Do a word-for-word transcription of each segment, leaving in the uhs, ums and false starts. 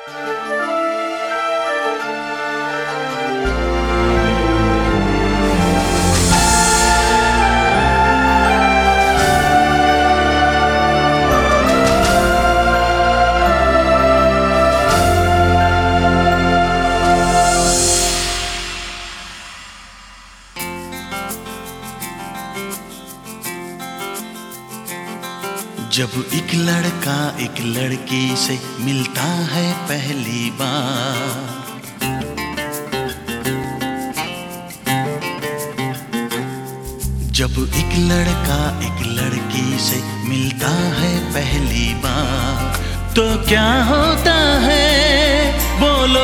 जब एक लड़का एक लड़की से मिलता है पहली बार, जब एक लड़का एक लड़की से मिलता है पहली बार, तो क्या होता है बोलो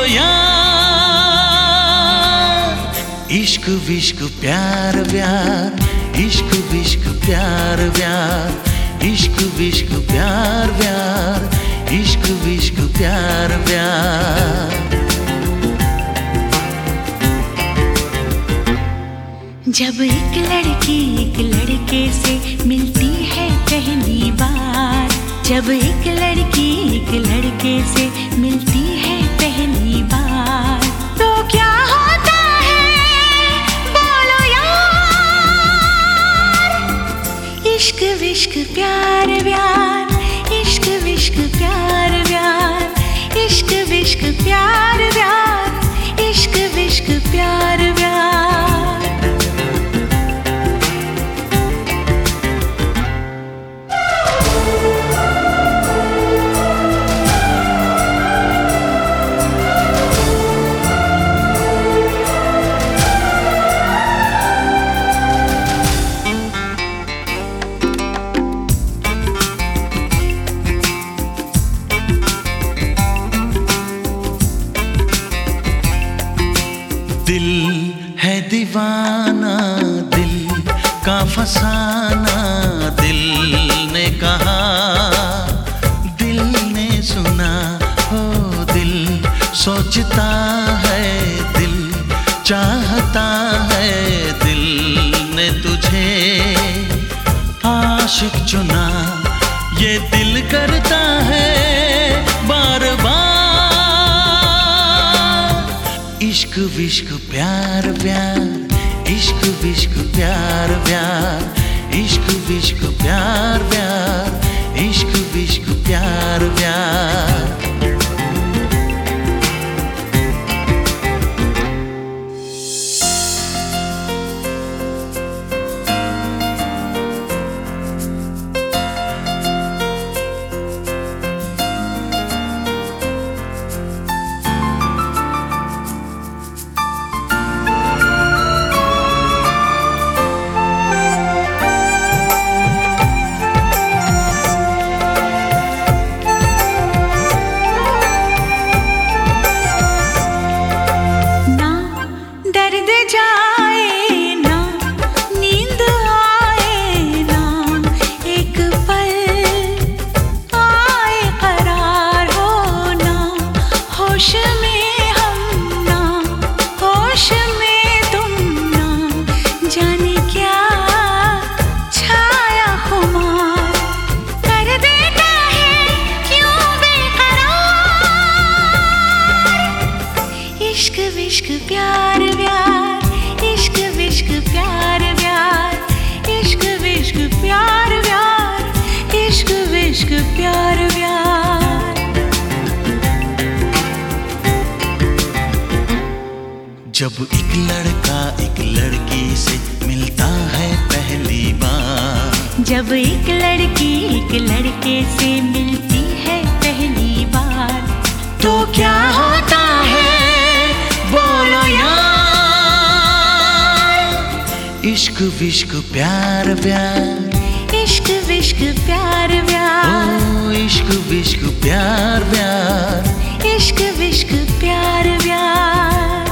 यार। इश्क विश्क प्यार व्यार, इश्क विश्क प्यार व्यार, इश्क विश्क प्यार व्यार, इश्क विश्क प्यार व्यार। जब एक लड़की एक लड़के से मिलती है पहली बार, जब एक लड़की एक लड़के से मिलती है पहली बार, तो क्या होता है बोलो यार। इश्क विश्क प्यार व्यार, इश्क विश्क प्यार व्यार, इश्क विश्क प्यार व्यार, इश्क विश्क प्यार व्यार। दिल है दीवाना, दिल का फसाना, दिल ने कहा दिल ने सुना, हो दिल सोचता है, दिल चाहता है, दिल ने तुझे आशिक चुना, ये दिल करता है बार बार। इश्क विश्क प्यार व्यार, इश्क विश्क प्यार व्यार, इश्क विश्क प्यार व्यार, इश्क विश्क प्यार व्यार। इश्क विश्क प्यार व्यार, इश्क विश्क प्यार व्यार, इश्क विश्क प्यार व्यार, इश्क विश्क प्यार व्यार। जब एक लड़का एक लड़की से मिलता है पहली बार, जब एक लड़की एक लड़के से मिलती है पहली बार, तो क्या होता है बोलो यार। इश्क विश्क प्यार व्यार, इश्क विश्क प्यार व्यार, ओ इश्क विश्क प्यार व्यार, इश्क विश्क प्यार व्यार।